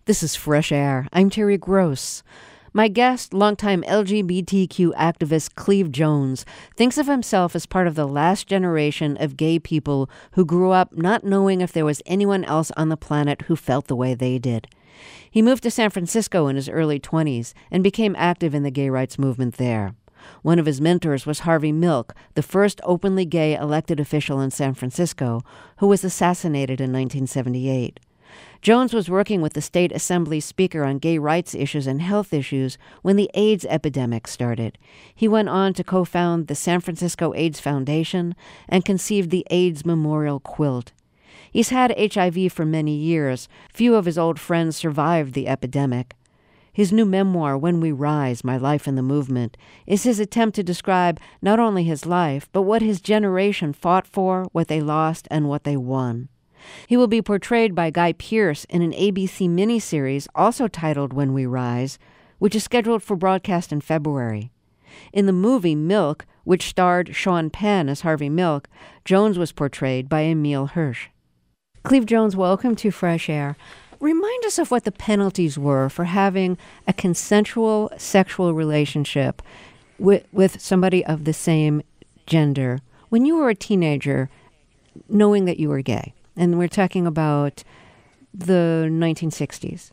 This is Fresh Air. I'm Terry Gross. My guest, longtime LGBTQ activist Cleve Jones, thinks of himself as part of the last generation of gay people who grew up not knowing if there was anyone else on the planet who felt the way they did. He moved to San Francisco in his early 20s and became active in the gay rights movement there. One of his mentors was Harvey Milk, the first openly gay elected official in San Francisco, who was assassinated in 1978. Jones was working with the state assembly speaker on gay rights issues and health issues when the AIDS epidemic started. He went on to co-found the San Francisco AIDS Foundation and conceived the AIDS Memorial Quilt. He's had HIV for many years. Few of his old friends survived the epidemic. His new memoir, When We Rise, My Life in the Movement, is his attempt to describe not only his life, but what his generation fought for, what they lost, and what they won. He will be portrayed by Guy Pearce in an ABC miniseries also titled When We Rise, which is scheduled for broadcast in February. In the movie Milk, which starred Sean Penn as Harvey Milk, Jones was portrayed by Emile Hirsch. Cleve Jones, welcome to Fresh Air. Remind us of what the penalties were for having a consensual sexual relationship with somebody of the same gender when you were a teenager, knowing that you were gay. And we're talking about the 1960s.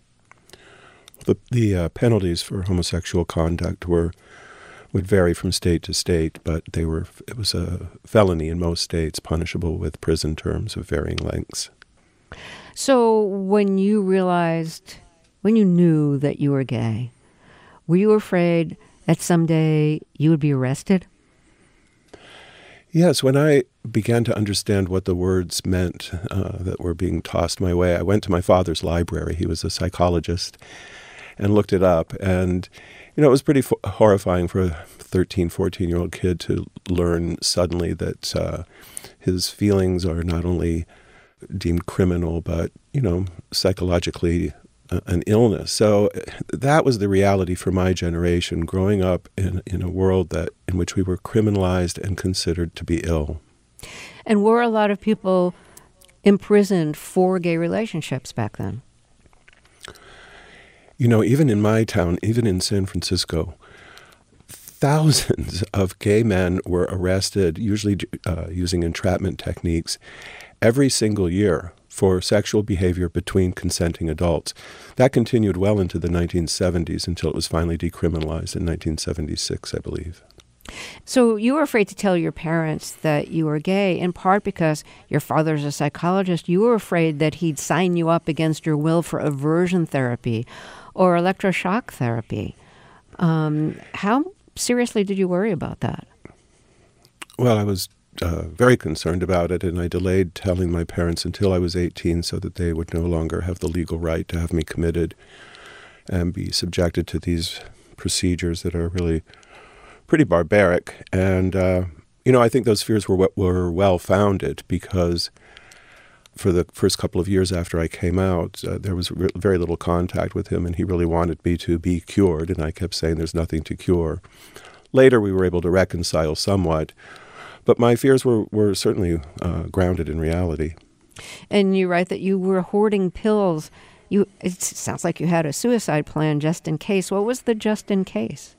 The penalties for homosexual conduct would vary from state to state, but it was a felony in most states, punishable with prison terms of varying lengths. So when you knew that you were gay, were you afraid that someday you would be arrested? Yes, when I began to understand what the words meant that were being tossed my way, I went to my father's library. He was a psychologist, and looked it up. And, it was pretty horrifying for a 13, 14-year-old kid to learn suddenly that his feelings are not only deemed criminal, but, psychologically an illness. So that was the reality for my generation, growing up in a world in which we were criminalized and considered to be ill. And were a lot of people imprisoned for gay relationships back then? Even in my town, even in San Francisco, thousands of gay men were arrested, usually using entrapment techniques, every single year for sexual behavior between consenting adults. That continued well into the 1970s until it was finally decriminalized in 1976, I believe. So you were afraid to tell your parents that you were gay, in part because your father's a psychologist. You were afraid that he'd sign you up against your will for aversion therapy or electroshock therapy. How seriously did you worry about that? Well, I was very concerned about it, and I delayed telling my parents until I was 18 so that they would no longer have the legal right to have me committed and be subjected to these procedures that are really pretty barbaric. And, I think those fears were well-founded because for the first couple of years after I came out, there was very little contact with him, and he really wanted me to be cured, and I kept saying there's nothing to cure. Later, we were able to reconcile somewhat, but my fears were certainly grounded in reality. And you write that you were hoarding pills. It sounds like you had a suicide plan just in case. What was the just in case?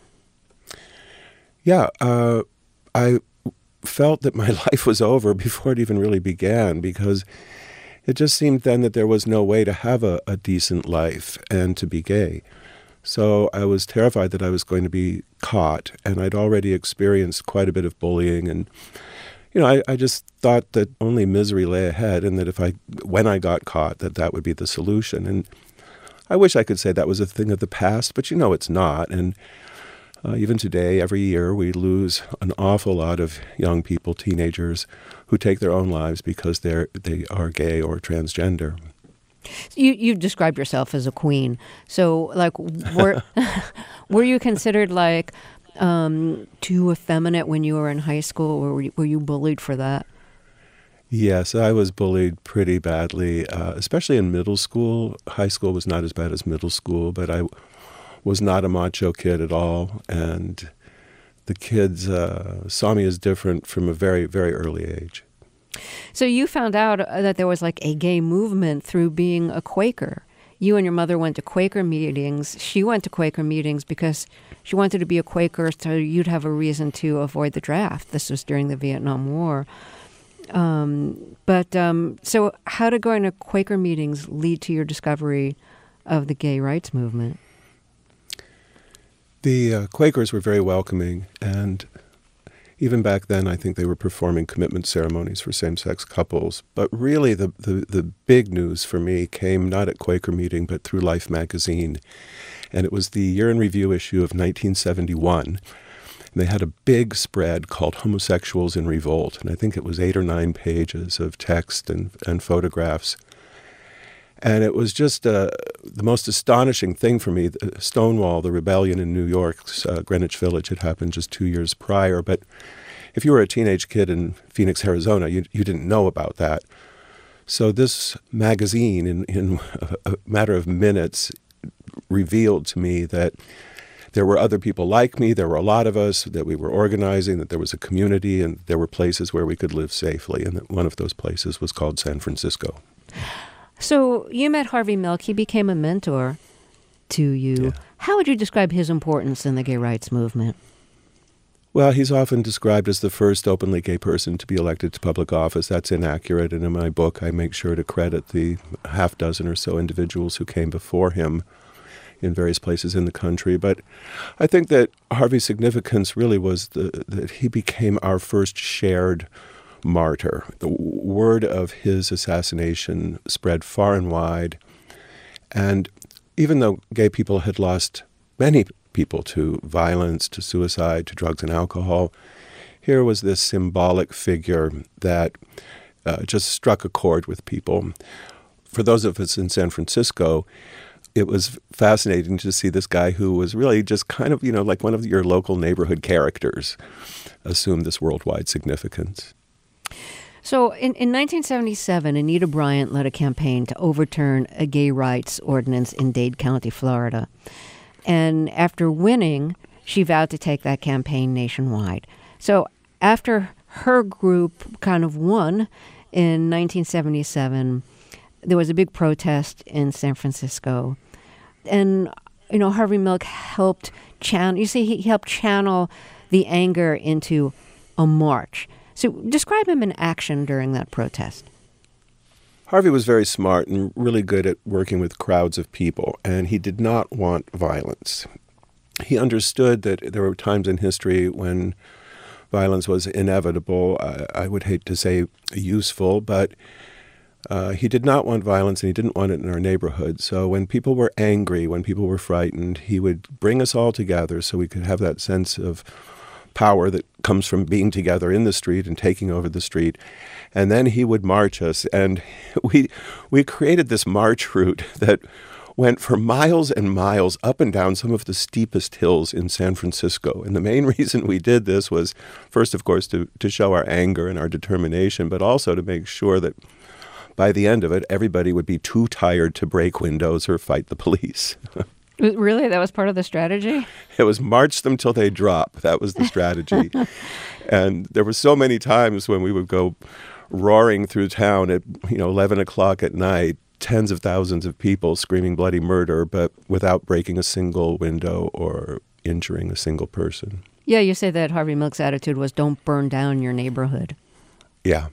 Yeah, I felt that my life was over before it even really began, because it just seemed then that there was no way to have a decent life and to be gay. So I was terrified that I was going to be caught, and I'd already experienced quite a bit of bullying, and I just thought that only misery lay ahead, and that when I got caught, that would be the solution. And I wish I could say that was a thing of the past, but it's not. And even today, every year, we lose an awful lot of young people, teenagers, who take their own lives because they are gay or transgender. You described yourself as a queen. So, were you considered too effeminate when you were in high school, or were you bullied for that? Yes, I was bullied pretty badly, especially in middle school. High school was not as bad as middle school, but I was not a macho kid at all, and the kids saw me as different from a very, very early age. So you found out that there was a gay movement through being a Quaker. you and your mother went to Quaker meetings. She went to Quaker meetings because she wanted to be a Quaker so you'd have a reason to avoid the draft. This was during the Vietnam War. So how did going to Quaker meetings lead to your discovery of the gay rights movement? The Quakers were very welcoming, and even back then I think they were performing commitment ceremonies for same-sex couples. But really the big news for me came not at Quaker meeting but through Life magazine. And it was the Year in Review issue of 1971. And they had a big spread called Homosexuals in Revolt. And I think it was 8 or 9 pages of text and photographs. And it was just the most astonishing thing for me. Stonewall, the rebellion in New York's Greenwich Village, had happened just 2 years prior. But if you were a teenage kid in Phoenix, Arizona, you didn't know about that. So this magazine, in a matter of minutes, revealed to me that there were other people like me, there were a lot of us, that we were organizing, that there was a community, and there were places where we could live safely. And that one of those places was called San Francisco. So you met Harvey Milk. He became a mentor to you. Yeah. How would you describe his importance in the gay rights movement? Well, he's often described as the first openly gay person to be elected to public office. That's inaccurate, and in my book I make sure to credit the half dozen or so individuals who came before him in various places in the country. But I think that Harvey's significance really was that he became our first shared martyr. The word of his assassination spread far and wide, and even though gay people had lost many people to violence, to suicide, to drugs and alcohol, here was this symbolic figure that just struck a chord with people. For those of us in San Francisco, it was fascinating to see this guy who was really just kind of, like one of your local neighborhood characters assume this worldwide significance. So in 1977, Anita Bryant led a campaign to overturn a gay rights ordinance in Dade County, Florida. And after winning, she vowed to take that campaign nationwide. So after her group kind of won in 1977, there was a big protest in San Francisco. And, Harvey Milk helped channel, he helped channel the anger into a march. So describe him in action during that protest. Harvey was very smart and really good at working with crowds of people, and he did not want violence. He understood that there were times in history when violence was inevitable. I would hate to say useful, but he did not want violence, and he didn't want it in our neighborhood. So when people were angry, when people were frightened, he would bring us all together so we could have that sense of power that comes from being together in the street and taking over the street. And then he would march us. And we created this march route that went for miles and miles up and down some of the steepest hills in San Francisco. And the main reason we did this was, first, of course, to show our anger and our determination, but also to make sure that by the end of it, everybody would be too tired to break windows or fight the police. Really? That was part of the strategy? It was march them till they drop. That was the strategy. And there were so many times when we would go roaring through town at 11 o'clock at night, tens of thousands of people screaming bloody murder, but without breaking a single window or injuring a single person. Yeah, you say that Harvey Milk's attitude was don't burn down your neighborhood. Yeah.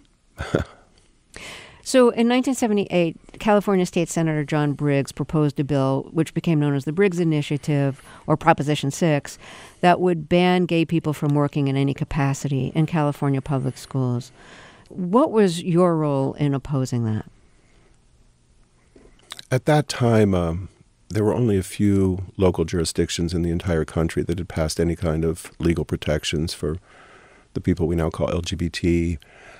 So in 1978, California State Senator John Briggs proposed a bill which became known as the Briggs Initiative, or Proposition 6, that would ban gay people from working in any capacity in California public schools. What was your role in opposing that? At that time, there were only a few local jurisdictions in the entire country that had passed any kind of legal protections for the people we now call LGBT.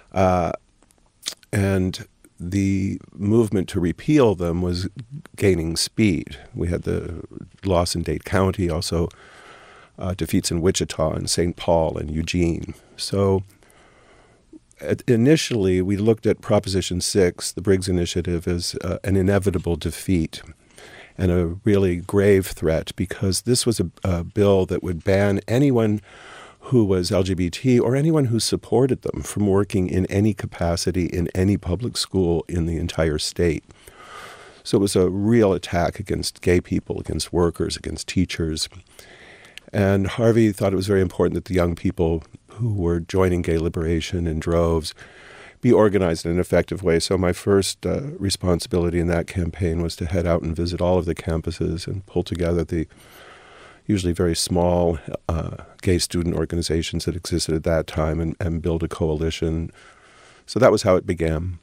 And the movement to repeal them was gaining speed. We had the loss in Dade County, also defeats in Wichita and St. Paul and Eugene. So initially, we looked at Proposition 6, the Briggs Initiative, as an inevitable defeat and a really grave threat, because this was a bill that would ban anyone who was LGBT or anyone who supported them from working in any capacity in any public school in the entire state. So it was a real attack against gay people, against workers, against teachers. And Harvey thought it was very important that the young people who were joining gay liberation in droves be organized in an effective way. So my first responsibility in that campaign was to head out and visit all of the campuses and pull together the usually very small gay student organizations that existed at that time and build a coalition. So that was how it began.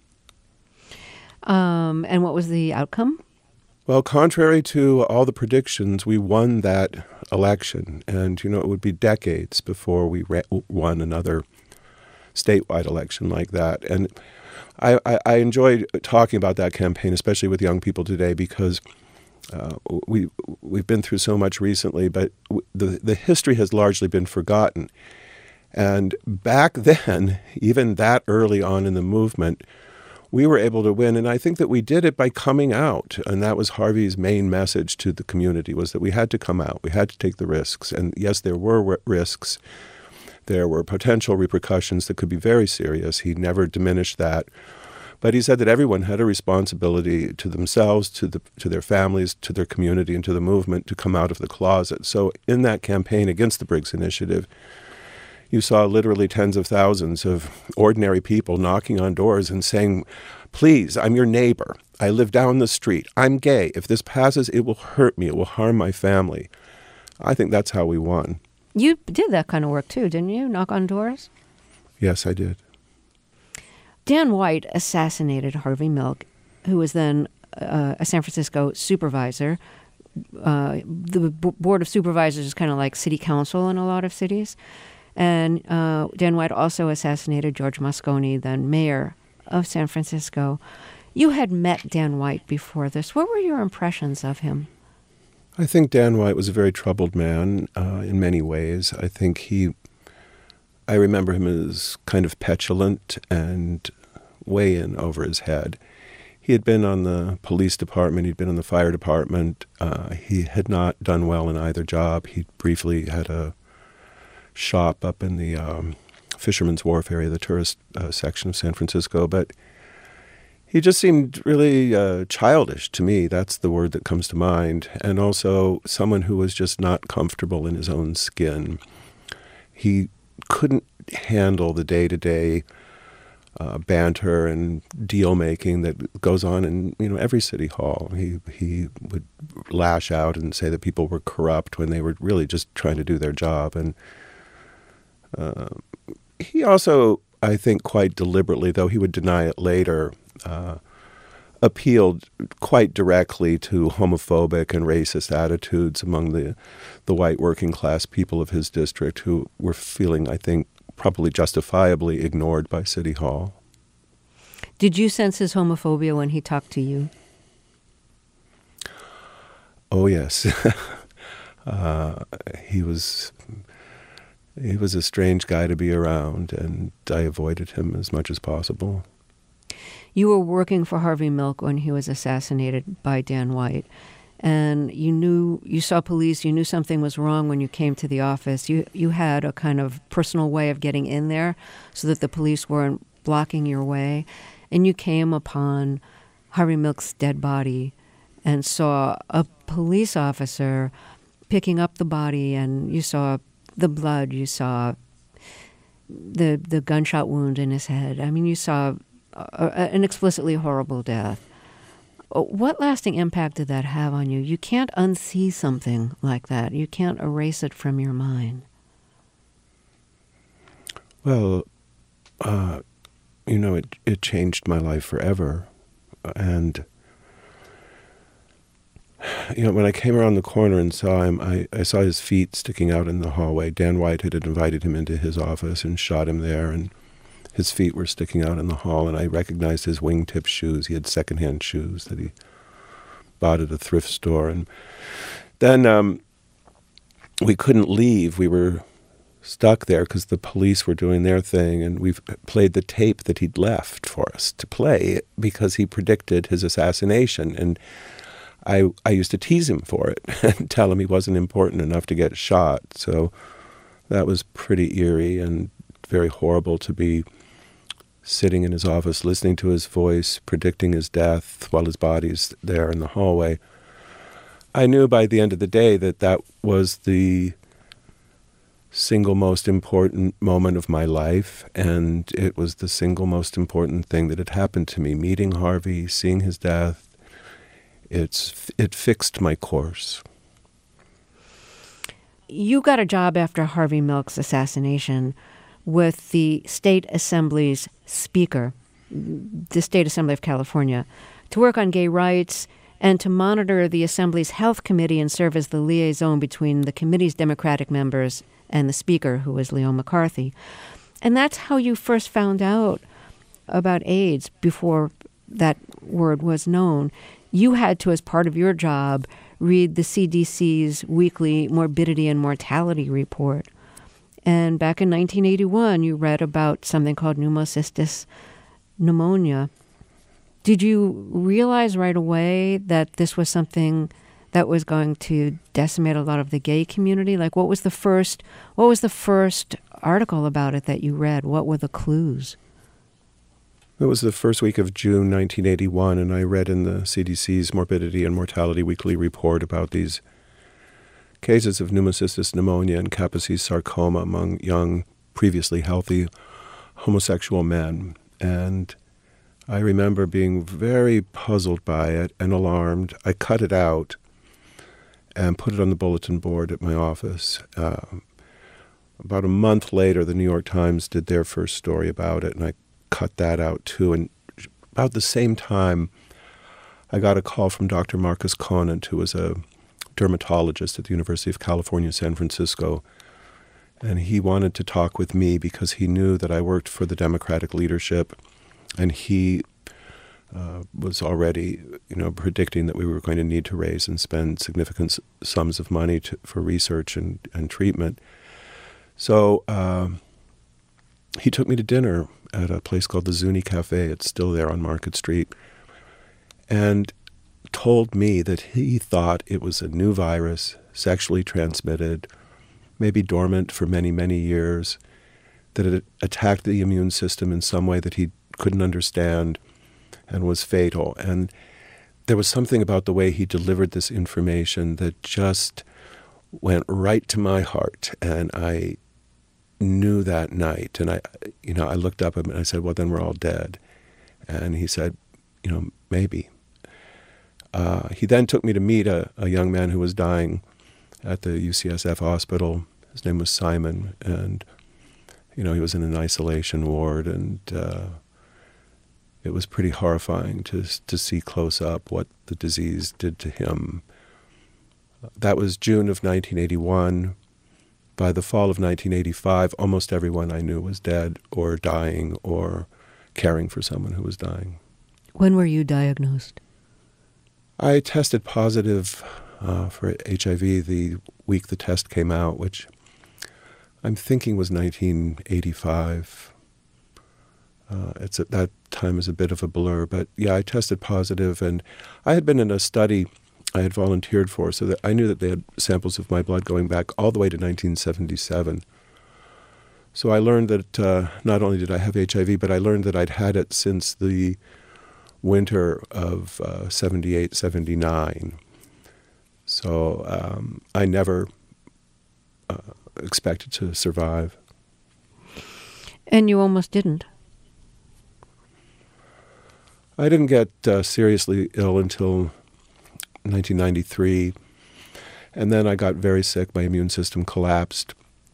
And what was the outcome? Well, contrary to all the predictions, we won that election. And, it would be decades before we won another statewide election like that. And I enjoyed talking about that campaign, especially with young people today, because we've been through so much recently, but the history has largely been forgotten. And back then, even that early on in the movement, we were able to win. And I think that we did it by coming out. And that was Harvey's main message to the community, was that we had to come out. We had to take the risks. And yes, there were risks. There were potential repercussions that could be very serious. He never diminished that. But he said that everyone had a responsibility to themselves, to their families, to their community, and to the movement to come out of the closet. So in that campaign against the Briggs Initiative, you saw literally tens of thousands of ordinary people knocking on doors and saying, please, I'm your neighbor. I live down the street. I'm gay. If this passes, it will hurt me. It will harm my family. I think that's how we won. You did that kind of work too, didn't you? Knock on doors? Yes, I did. Dan White assassinated Harvey Milk, who was then a San Francisco supervisor. The Board of Supervisors is kind of like city council in a lot of cities. And Dan White also assassinated George Moscone, then mayor of San Francisco. You had met Dan White before this. What were your impressions of him? I think Dan White was a very troubled man in many ways. I remember him as kind of petulant and way in over his head. He had been on the police department, he'd been on the fire department. He had not done well in either job. He briefly had a shop up in the Fisherman's Wharf area, the tourist section of San Francisco, but he just seemed really childish to me. That's the word that comes to mind. And also someone who was just not comfortable in his own skin. He couldn't handle the day-to-day banter and deal-making that goes on in every city hall. He would lash out and say that people were corrupt when they were really just trying to do their job. And he also, I think quite deliberately, though he would deny it later, appealed quite directly to homophobic and racist attitudes among the white working class people of his district who were feeling, I think, probably justifiably ignored by City Hall. Did you sense his homophobia when he talked to you? Oh, yes. He was a strange guy to be around, and I avoided him as much as possible. You were working for Harvey Milk when he was assassinated by Dan White, and you saw police, you knew something was wrong when you came to the office. You had a kind of personal way of getting in there so that the police weren't blocking your way, and you came upon Harvey Milk's dead body and saw a police officer picking up the body, and you saw the blood, you saw the gunshot wound in his head. I mean, you saw an explicitly horrible death. What lasting impact did that have on you? You can't unsee something like that. You can't erase it from your mind. Well, it changed my life forever. And, when I came around the corner and saw him, I saw his feet sticking out in the hallway. Dan White had invited him into his office and shot him there, and his feet were sticking out in the hall, and I recognized his wingtip shoes. He had secondhand shoes that he bought at a thrift store. And then we couldn't leave. We were stuck there because the police were doing their thing, and we played the tape that he'd left for us to play because he predicted his assassination. And I used to tease him for it and tell him he wasn't important enough to get shot. So that was pretty eerie and very horrible to be sitting in his office, listening to his voice, predicting his death while his body's there in the hallway. I knew by the end of the day that that was the single most important moment of my life, and it was the single most important thing that had happened to me. Meeting Harvey, seeing his death, it fixed my course. You got a job after Harvey Milk's assassination with the State Assembly's Speaker, the State Assembly of California, to work on gay rights and to monitor the Assembly's Health Committee and serve as the liaison between the committee's Democratic members and the Speaker, who was Leo McCarthy. And that's how you first found out about AIDS before that word was known. You had to, as part of your job, read the CDC's weekly morbidity and mortality report. And back in 1981, you read about something called pneumocystis pneumonia. Did you realize right away that this was something that was going to decimate a lot of the gay community? Like, what was the first article about it that you read? What were the clues? It was the first week of June 1981, and I read in the CDC's Morbidity and Mortality Weekly Report about these cases of pneumocystis pneumonia and Kaposi's sarcoma among young, previously healthy homosexual men. And I remember being very puzzled by it and alarmed. I cut it out and put it on the bulletin board at my office. About a month later, the New York Times did their first story about it, and I cut that out too. And about the same time, I got a call from Dr. Marcus Conant, who was a dermatologist at the University of California, San Francisco. And he wanted to talk with me because he knew that I worked for the Democratic leadership, and he was already, predicting that we were going to need to raise and spend significant sums of money for research and treatment. So he took me to dinner at a place called the Zuni Cafe. It's still there on Market Street. And told me that he thought it was a new virus, sexually transmitted, maybe dormant for many, many years, that it attacked the immune system in some way that he couldn't understand and was fatal. And there was something about the way he delivered this information that just went right to my heart. And I knew that night. And I looked up at him and I said, well, then we're all dead. And he said, maybe. He then took me to meet a young man who was dying at the UCSF hospital. His name was Simon. And, he was in an isolation ward. And it was pretty horrifying to see close up what the disease did to him. That was June of 1981. By the fall of 1985, almost everyone I knew was dead or dying or caring for someone who was dying. When were you diagnosed? I tested positive for HIV the week the test came out, which I'm thinking was 1985. It's at that time is a bit of a blur, but yeah, I tested positive, and I had been in a study I had volunteered for, so that I knew that they had samples of my blood going back all the way to 1977. So I learned that not only did I have HIV, but I learned that I'd had it since the winter of 78, 79. So I never expected to survive. And you almost didn't. I didn't get seriously ill until 1993, and then I got very sick. My immune system collapsed,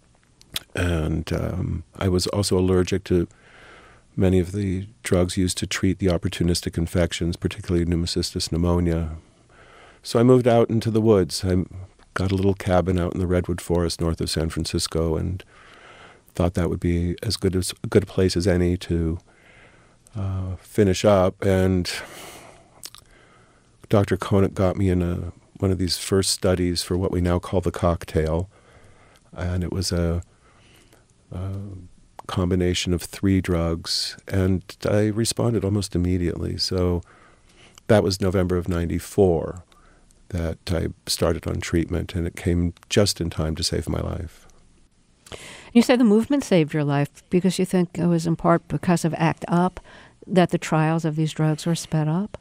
and I was also allergic to many of the drugs used to treat the opportunistic infections, particularly pneumocystis pneumonia. So I moved out into the woods. I got a little cabin out in the redwood forest north of San Francisco, and thought that would be as good a place as any to finish up. And Dr. Conant got me in one of these first studies for what we now call the cocktail, and it was a combination of 3 drugs, and I responded almost immediately. So that was November of 94 that I started on treatment, and it came just in time to save my life. You say the movement saved your life because you think it was in part because of ACT UP that the trials of these drugs were sped up?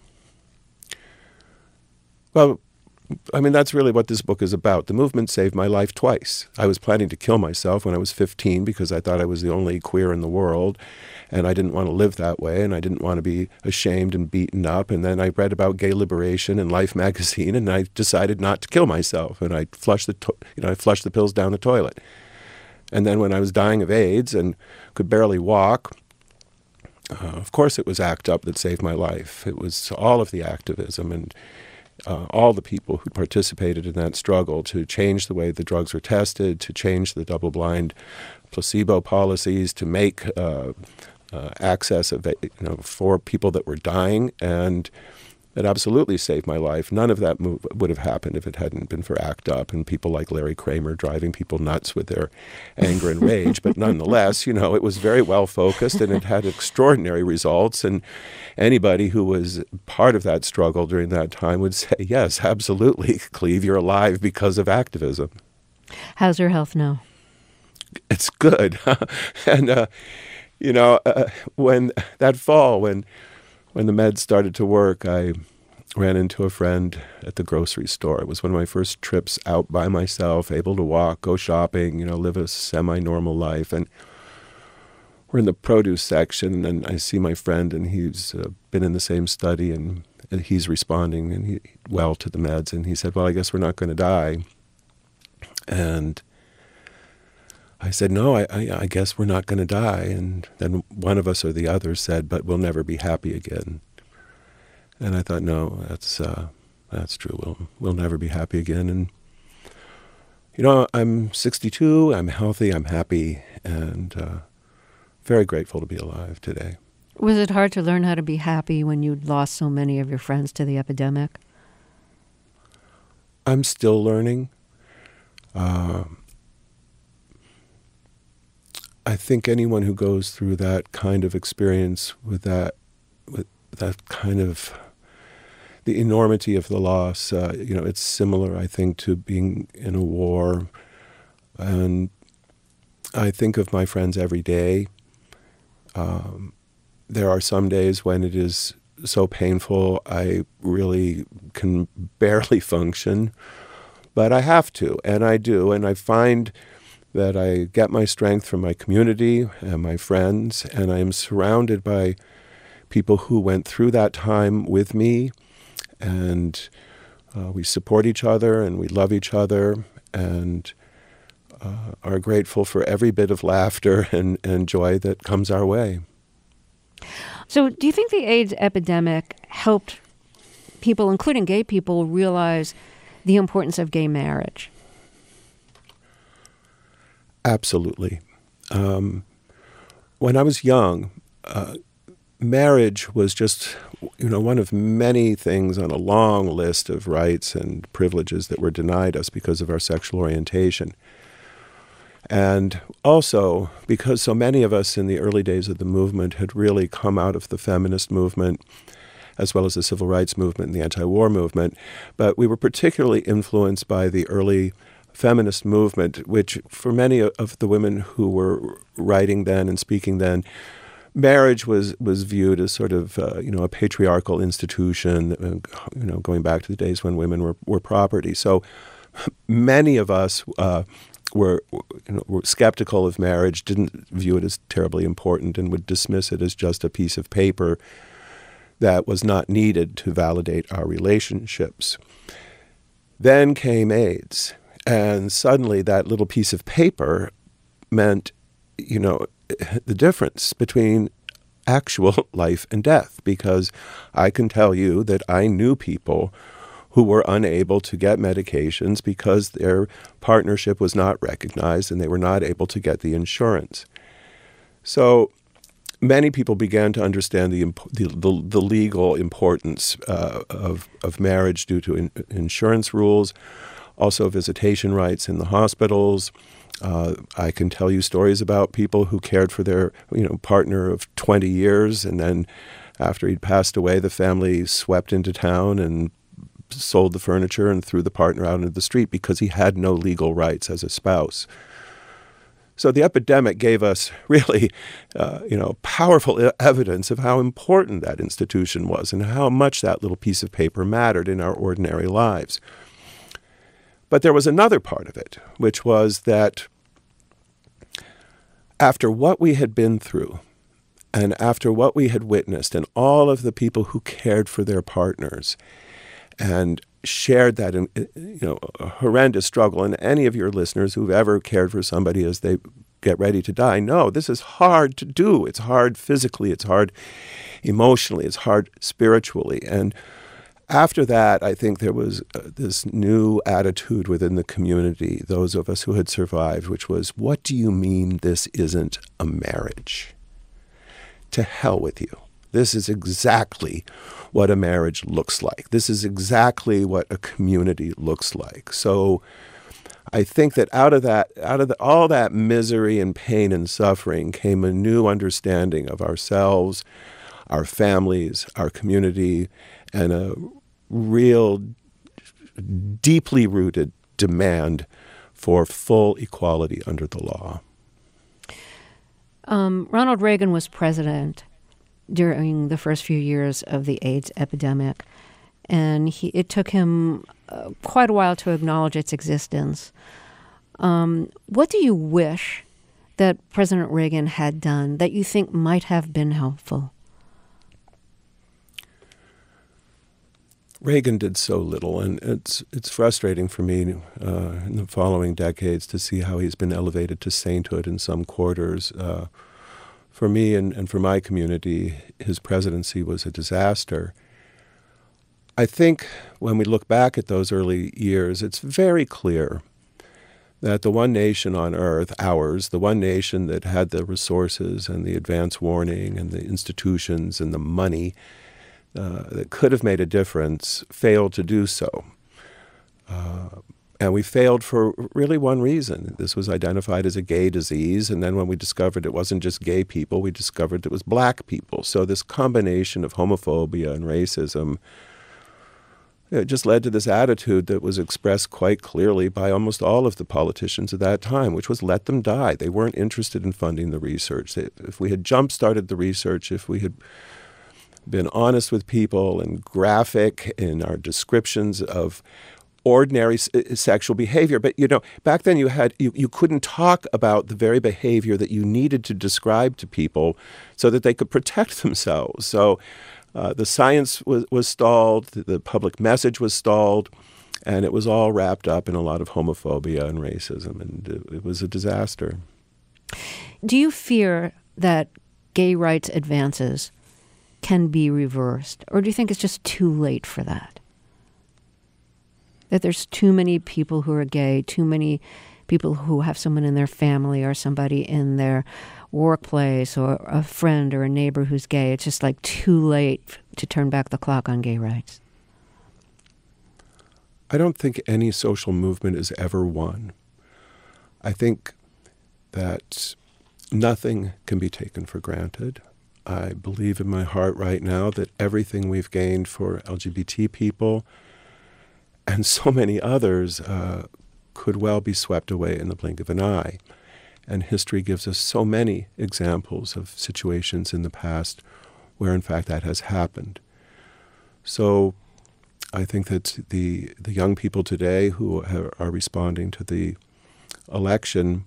Well, I mean, that's really what this book is about. The movement saved my life twice. I was planning to kill myself when I was 15 because I thought I was the only queer in the world, and I didn't want to live that way, and I didn't want to be ashamed and beaten up. And then I read about gay liberation in Life magazine, and I decided not to kill myself, and I flushed the pills down the toilet. And then when I was dying of AIDS and could barely walk, of course it was ACT UP that saved my life. It was all of the activism and all the people who participated in that struggle to change the way the drugs were tested, to change the double-blind placebo policies, to make access for people that were dying, and it absolutely saved my life. None of that would have happened if it hadn't been for ACT UP and people like Larry Kramer driving people nuts with their anger and rage. But nonetheless, it was very well focused and it had extraordinary results. And anybody who was part of that struggle during that time would say, yes, absolutely, Cleve, you're alive because of activism. How's your health now? It's good. And, when that fall, when the meds started to work, I ran into a friend at the grocery store. It was one of my first trips out by myself, able to walk, go shopping, live a semi-normal life. And we're in the produce section, and I see my friend, and he's been in the same study, and he's responding well to the meds. And he said, well, I guess we're not going to die. And I said, no, I guess we're not going to die. And then one of us or the other said, but we'll never be happy again. And I thought, no, that's true. We'll never be happy again. And, I'm 62, I'm healthy, I'm happy, and very grateful to be alive today. Was it hard to learn how to be happy when you'd lost so many of your friends to the epidemic? I'm still learning. I think anyone who goes through that kind of experience with that kind of the enormity of the loss, it's similar, I think, to being in a war. And I think of my friends every day. There are some days when it is so painful I really can barely function, but I have to, and I do, and I find that I get my strength from my community and my friends, and I am surrounded by people who went through that time with me, and we support each other and we love each other and are grateful for every bit of laughter and joy that comes our way. So do you think the AIDS epidemic helped people, including gay people, realize the importance of gay marriage? Absolutely. When I was young, marriage was just, one of many things on a long list of rights and privileges that were denied us because of our sexual orientation. And also because so many of us in the early days of the movement had really come out of the feminist movement, as well as the civil rights movement and the anti-war movement, but we were particularly influenced by the early feminist movement, which for many of the women who were writing then and speaking then, marriage was viewed as sort of a patriarchal institution, going back to the days when women were property. So many of us were skeptical of marriage, didn't view it as terribly important, and would dismiss it as just a piece of paper that was not needed to validate our relationships. Then came AIDS. And suddenly that little piece of paper meant, the difference between actual life and death, because I can tell you that I knew people who were unable to get medications because their partnership was not recognized and they were not able to get the insurance. So many people began to understand the legal importance of marriage due to insurance rules, also visitation rights in the hospitals. I can tell you stories about people who cared for their partner of 20 years, and then after he'd passed away, the family swept into town and sold the furniture and threw the partner out into the street because he had no legal rights as a spouse. So the epidemic gave us really, powerful evidence of how important that institution was and how much that little piece of paper mattered in our ordinary lives. But there was another part of it, which was that after what we had been through and after what we had witnessed and all of the people who cared for their partners and shared that a horrendous struggle, and any of your listeners who've ever cared for somebody as they get ready to die know this is hard to do. It's hard physically, it's hard emotionally, it's hard spiritually. And after that, I think there was this new attitude within the community, those of us who had survived, which was, what do you mean this isn't a marriage? To hell with you. This is exactly what a marriage looks like. This is exactly what a community looks like. So I think that out of all that misery and pain and suffering came a new understanding of ourselves, our families, our community, and a real deeply rooted demand for full equality under the law. Ronald Reagan was president during the first few years of the AIDS epidemic, and it took him quite a while to acknowledge its existence. What do you wish that President Reagan had done that you think might have been helpful? Reagan did so little, and it's frustrating for me in the following decades to see how he's been elevated to sainthood in some quarters. For me and for my community, his presidency was a disaster. I think when we look back at those early years, it's very clear that the one nation on earth, ours, the one nation that had the resources and the advance warning and the institutions and the money that could have made a difference, failed to do so. And we failed for really one reason. This was identified as a gay disease, and then when we discovered it wasn't just gay people, we discovered it was black people. So this combination of homophobia and racism, it just led to this attitude that was expressed quite clearly by almost all of the politicians at that time, which was let them die. They weren't interested in funding the research. If we had jump-started the research, if we had been honest with people and graphic in our descriptions of ordinary sexual behavior. But, back then you couldn't talk about the very behavior that you needed to describe to people so that they could protect themselves. So the science was stalled, the public message was stalled, and it was all wrapped up in a lot of homophobia and racism, and it was a disaster. Do you fear that gay rights advances can be reversed, or do you think it's just too late for that? That there's too many people who are gay, too many people who have someone in their family or somebody in their workplace or a friend or a neighbor who's gay. It's just like too late to turn back the clock on gay rights. I don't think any social movement is ever won. I think that nothing can be taken for granted. I believe in my heart right now that everything we've gained for LGBT people and so many others could well be swept away in the blink of an eye. And history gives us so many examples of situations in the past where, in fact, that has happened. So I think that the young people today who are responding to the election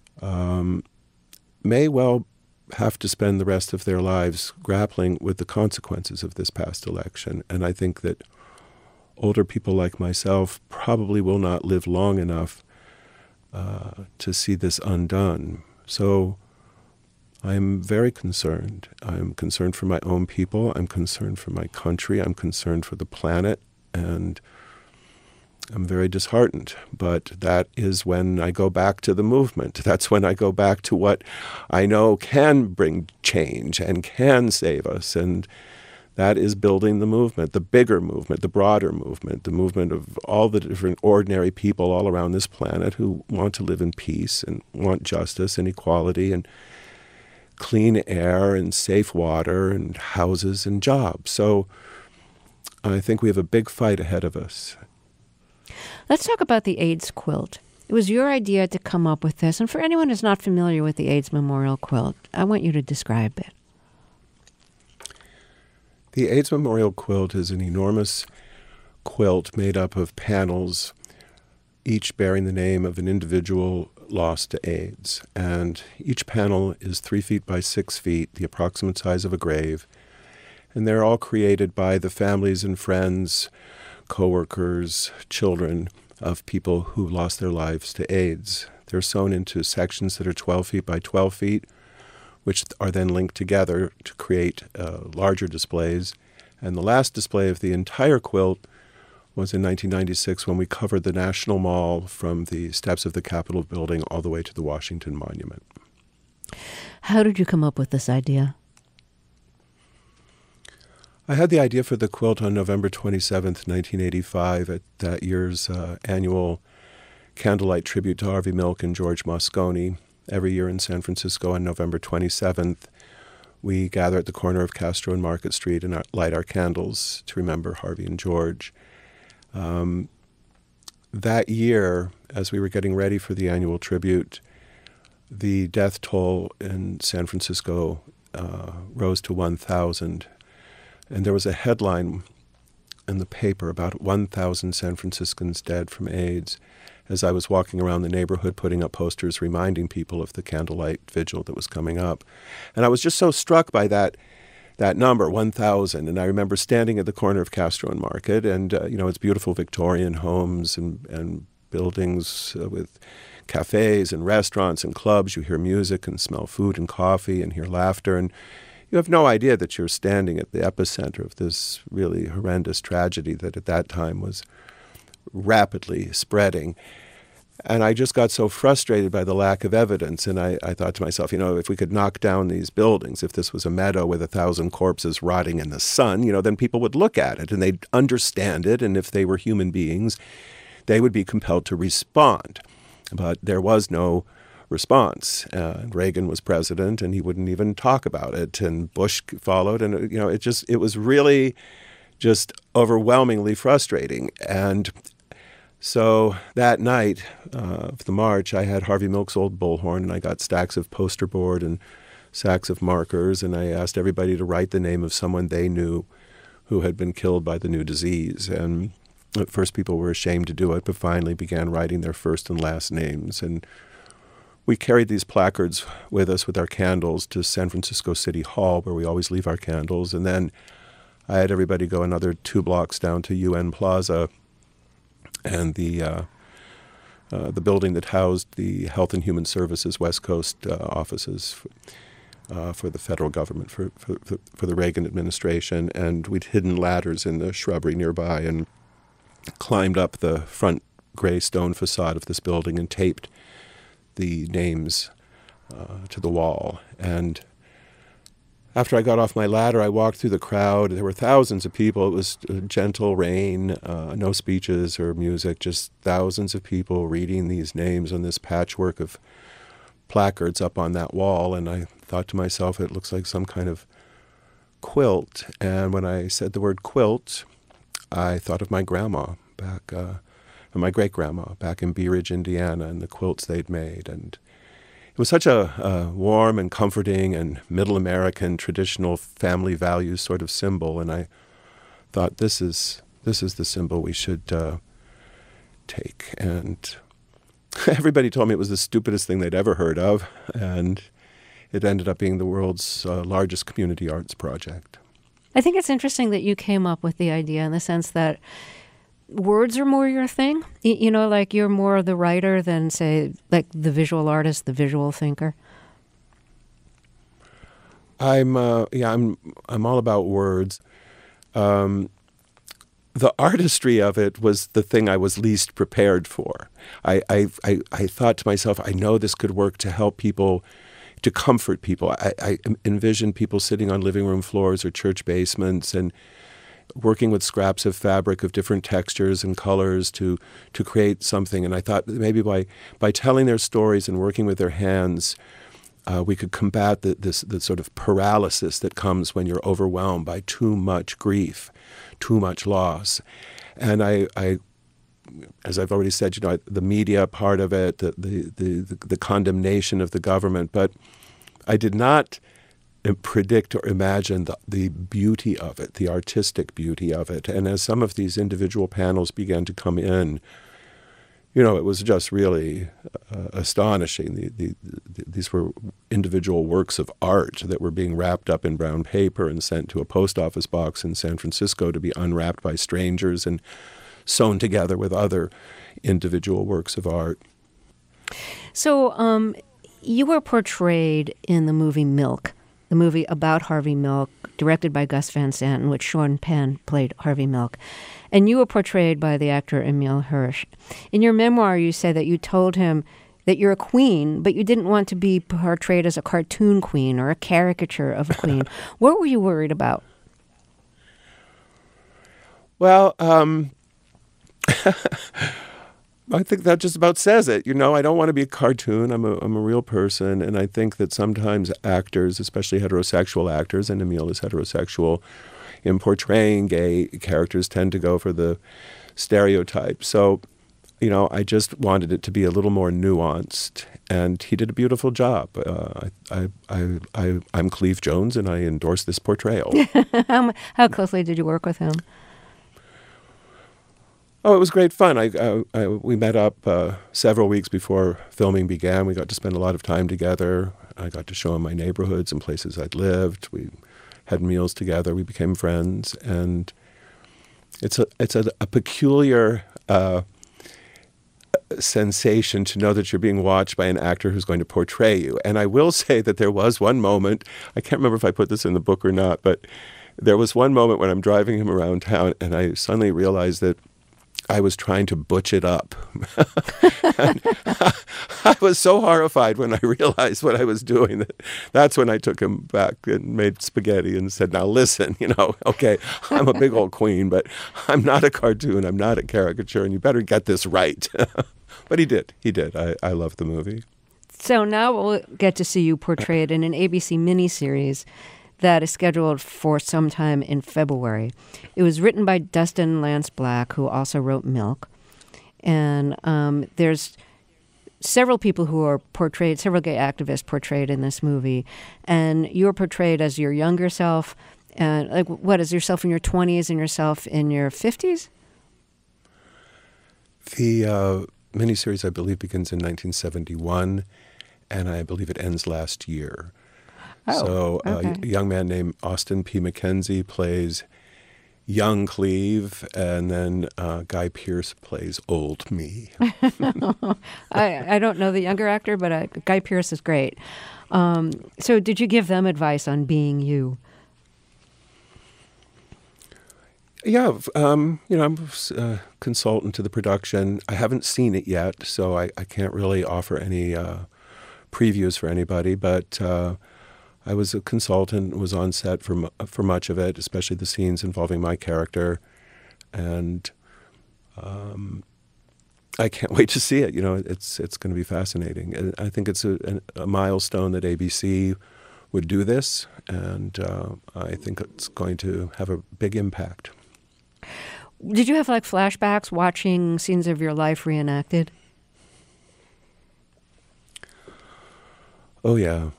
may well have to spend the rest of their lives grappling with the consequences of this past election. And I think that older people like myself probably will not live long enough to see this undone. So I'm very concerned. I'm concerned for my own people. I'm concerned for my country. I'm concerned for the planet. And I'm very disheartened. But that is when I go back to the movement. That's when I go back to what I know can bring change and can save us. And that is building the movement, the bigger movement, the broader movement, the movement of all the different ordinary people all around this planet who want to live in peace and want justice and equality and clean air and safe water and houses and jobs. So I think we have a big fight ahead of us. Let's talk about the AIDS quilt. It was your idea to come up with this. And for anyone who's not familiar with the AIDS Memorial Quilt, I want you to describe it. The AIDS Memorial Quilt is an enormous quilt made up of panels, each bearing the name of an individual lost to AIDS. And each panel is 3 feet by 6 feet, the approximate size of a grave. And they're all created by the families and friends, co-workers, children of people who lost their lives to AIDS. They're sewn into sections that are 12 feet by 12 feet, which are then linked together to create larger displays. And the last display of the entire quilt was in 1996 when we covered the National Mall from the steps of the Capitol building all the way to the Washington Monument. How did you come up with this idea? I had the idea for the quilt on November 27th, 1985, at that year's annual candlelight tribute to Harvey Milk and George Moscone. Every year in San Francisco on November 27th, we gather at the corner of Castro and Market Street and light our candles to remember Harvey and George. That year, as we were getting ready for the annual tribute, the death toll in San Francisco rose to 1,000. And there was a headline in the paper about 1,000 San Franciscans dead from AIDS as I was walking around the neighborhood putting up posters reminding people of the candlelight vigil that was coming up. And I was just so struck by that number, 1,000. And I remember standing at the corner of Castro and Market, and it's beautiful Victorian homes and buildings with cafes and restaurants and clubs. You hear music and smell food and coffee and hear laughter, and you have no idea that you're standing at the epicenter of this really horrendous tragedy that at that time was rapidly spreading. And I just got so frustrated by the lack of evidence, and I thought to myself, if we could knock down these buildings, if this was a meadow with 1,000 corpses rotting in the sun, then people would look at it and they'd understand it, and if they were human beings, they would be compelled to respond. But there was no response. Reagan was president, and he wouldn't even talk about it. And Bush followed, and it was really just overwhelmingly frustrating. And so that night of the march, I had Harvey Milk's old bullhorn, and I got stacks of poster board and sacks of markers, and I asked everybody to write the name of someone they knew who had been killed by the new disease. And at first people were ashamed to do it, but finally began writing their first and last names. And we carried these placards with us with our candles to San Francisco City Hall, where we always leave our candles. And then I had everybody go another 2 blocks down to UN Plaza and the building that housed the Health and Human Services West Coast offices for the federal government, for the Reagan administration. And we'd hidden ladders in the shrubbery nearby and climbed up the front gray stone facade of this building and taped the names to the wall. And after I got off my ladder, I walked through the crowd. There were thousands of people. It was gentle rain, no speeches or music, just thousands of people reading these names on this patchwork of placards up on that wall. And I thought to myself, it looks like some kind of quilt. And when I said the word quilt, I thought of my grandma back, my great-grandma back in Bee Ridge, Indiana, and the quilts they'd made. And it was such a warm and comforting and middle American traditional family values sort of symbol. And I thought, this is the symbol we should take. And everybody told me it was the stupidest thing they'd ever heard of. And it ended up being the world's largest community arts project. I think it's interesting that you came up with the idea in the sense that words are more your thing. Like you're more the writer than, say, like the visual artist, the visual thinker. I'm all about words. The artistry of it was the thing I was least prepared for. I thought to myself, I know this could work to help people, to comfort people. I envisioned people sitting on living room floors or church basements and working with scraps of fabric of different textures and colors to create something. And I thought maybe by telling their stories and working with their hands, we could combat the sort of paralysis that comes when you're overwhelmed by too much grief, too much loss. And I as I've already said, the media part of it, the condemnation of the government, but I did not predict or imagine the beauty of it, the artistic beauty of it. And as some of these individual panels began to come in, it was just really astonishing. These were individual works of art that were being wrapped up in brown paper and sent to a post office box in San Francisco to be unwrapped by strangers and sewn together with other individual works of art. So you were portrayed in the movie Milk, the movie about Harvey Milk, directed by Gus Van Sant, in which Sean Penn played Harvey Milk. And you were portrayed by the actor Emile Hirsch. In your memoir, you say that you told him that you're a queen, but you didn't want to be portrayed as a cartoon queen or a caricature of a queen. What were you worried about? Well, I think that just about says it. I don't want to be a cartoon. I'm a real person, and I think that sometimes actors, especially heterosexual actors, and Emile is heterosexual, in portraying gay characters tend to go for the stereotype. So, I just wanted it to be a little more nuanced, and he did a beautiful job. I'm Cleve Jones, and I endorse this portrayal. How closely did you work with him? Oh, it was great fun. We met up several weeks before filming began. We got to spend a lot of time together. I got to show him my neighborhoods and places I'd lived. We had meals together. We became friends, and it's a peculiar sensation to know that you're being watched by an actor who's going to portray you. And I will say that there was one moment, I can't remember if I put this in the book or not, but there was one moment when I'm driving him around town, and I suddenly realized that I was trying to butch it up. And I was so horrified when I realized what I was doing. That's when I took him back and made spaghetti and said, now listen, okay, I'm a big old queen, but I'm not a cartoon. I'm not a caricature, and you better get this right. But he did. I loved the movie. So now we'll get to see you portrayed in an ABC miniseries that is scheduled for sometime in February. It was written by Dustin Lance Black, who also wrote Milk. And there's several people who are portrayed, several gay activists portrayed in this movie. And you're portrayed as your younger self. And what is yourself in your 20s and yourself in your 50s? The miniseries, I believe, begins in 1971, and I believe it ends last year. So okay. A young man named Austin P. McKenzie plays young Cleve, and then Guy Pearce plays old me. I don't know the younger actor, but Guy Pearce is great. So did you give them advice on being you? Yeah, I'm a consultant to the production. I haven't seen it yet, so I can't really offer any previews for anybody, but I was a consultant, was on set for much of it, especially the scenes involving my character, and I can't wait to see it. It's going to be fascinating. And I think it's a milestone that ABC would do this, and I think it's going to have a big impact. Did you have flashbacks watching scenes of your life reenacted? Oh yeah.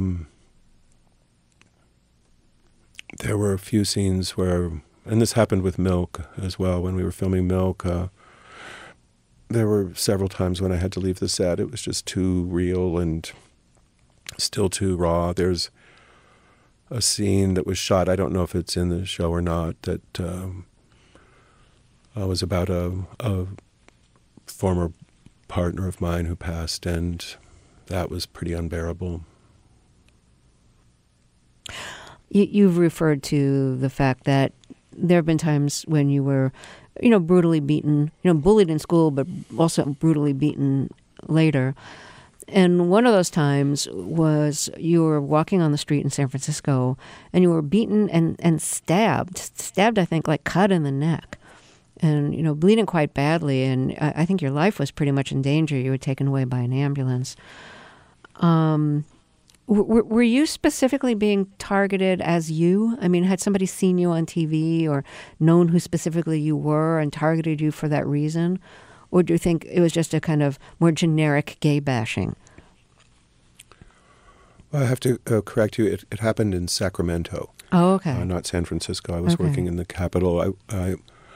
There were a few scenes where, and this happened with Milk as well, when we were filming Milk, there were several times when I had to leave the set. It was just too real and still too raw. There's a scene that was shot, I don't know if it's in the show or not, that was about a former partner of mine who passed, and that was pretty unbearable. You've referred to the fact that there have been times when you were, brutally beaten, bullied in school, but also brutally beaten later. And one of those times was you were walking on the street in San Francisco, and you were beaten and stabbed, I think, cut in the neck, and, bleeding quite badly. And I think your life was pretty much in danger. You were taken away by an ambulance. Were you specifically being targeted as you? I mean, had somebody seen you on TV or known who specifically you were and targeted you for that reason? Or do you think it was just a kind of more generic gay bashing? Well, I have to correct you. It happened in Sacramento. Oh, okay. Not San Francisco. I was working in the capital. I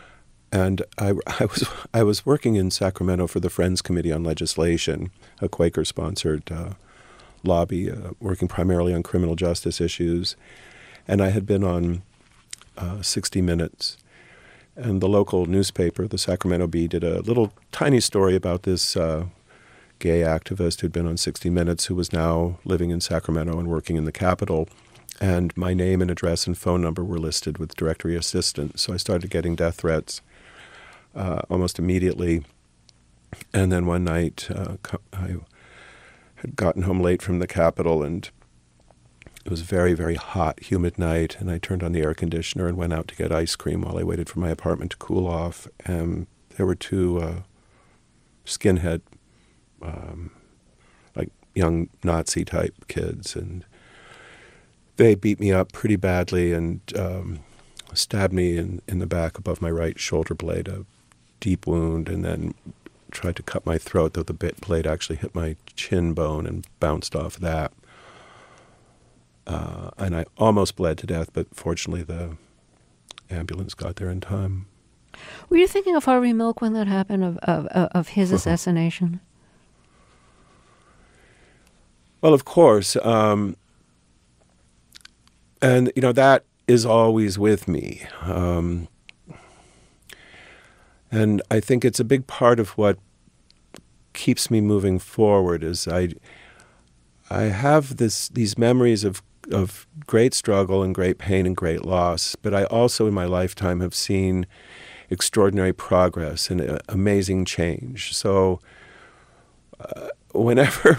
was working in Sacramento for the Friends Committee on Legislation, a Quaker-sponsored lobby, working primarily on criminal justice issues. And I had been on 60 Minutes. And the local newspaper, the Sacramento Bee, did a little tiny story about this gay activist who'd been on 60 Minutes who was now living in Sacramento and working in the Capitol. And my name and address and phone number were listed with directory assistant. So I started getting death threats almost immediately. And then one night I had gotten home late from the Capitol, and it was a very, very hot, humid night, and I turned on the air conditioner and went out to get ice cream while I waited for my apartment to cool off. And there were two skinhead, like young Nazi-type kids, and they beat me up pretty badly and stabbed me in the back above my right shoulder blade, a deep wound, and then tried to cut my throat, though the blade actually hit my chin bone and bounced off that. And I almost bled to death, but fortunately the ambulance got there in time. Were you thinking of Harvey Milk when that happened, of his assassination? Well, of course. And, that is always with me. And I think it's a big part of what keeps me moving forward is I have these memories of great struggle and great pain and great loss, but I also in my lifetime have seen extraordinary progress and amazing change. So when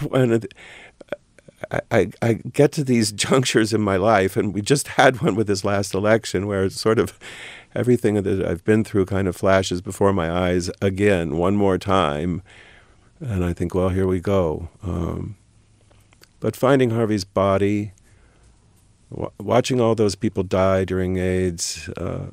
I get to these junctures in my life, and we just had one with this last election where it's sort of everything that I've been through kind of flashes before my eyes again, one more time. And I think, well, here we go. But finding Harvey's body, watching all those people die during AIDS,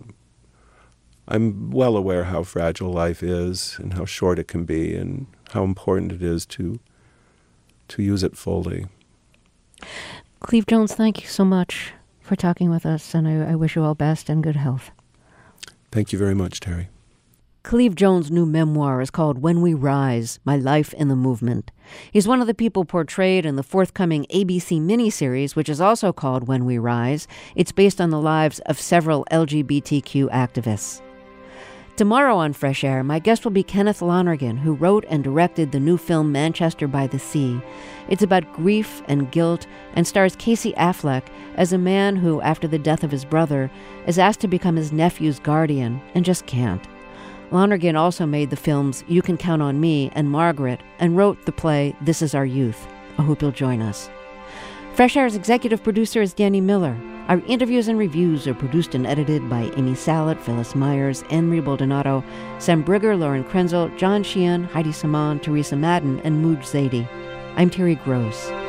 I'm well aware how fragile life is and how short it can be and how important it is to use it fully. Cleve Jones, thank you so much for talking with us, and I wish you all best and good health. Thank you very much, Terry. Cleve Jones' new memoir is called When We Rise, My Life in the Movement. He's one of the people portrayed in the forthcoming ABC miniseries, which is also called When We Rise. It's based on the lives of several LGBTQ activists. Tomorrow on Fresh Air, my guest will be Kenneth Lonergan, who wrote and directed the new film Manchester by the Sea. It's about grief and guilt and stars Casey Affleck as a man who, after the death of his brother, is asked to become his nephew's guardian and just can't. Lonergan also made the films You Can Count on Me and Margaret and wrote the play This Is Our Youth. I hope you'll join us. Fresh Air's executive producer is Danny Miller. Our interviews and reviews are produced and edited by Amy Salet, Phyllis Myers, Henry Baldonado, Sam Brigger, Lauren Krenzel, John Sheehan, Heidi Saman, Teresa Madden, and Mooj Zadie. I'm Terry Gross.